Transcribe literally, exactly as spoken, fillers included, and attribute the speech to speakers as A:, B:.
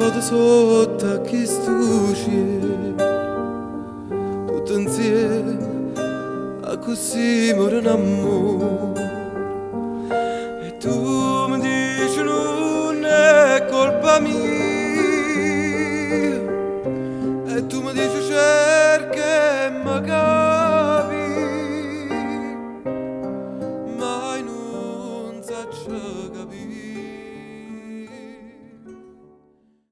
A: vado sotto a chi stuci, tutto insieme, a così muore un amore.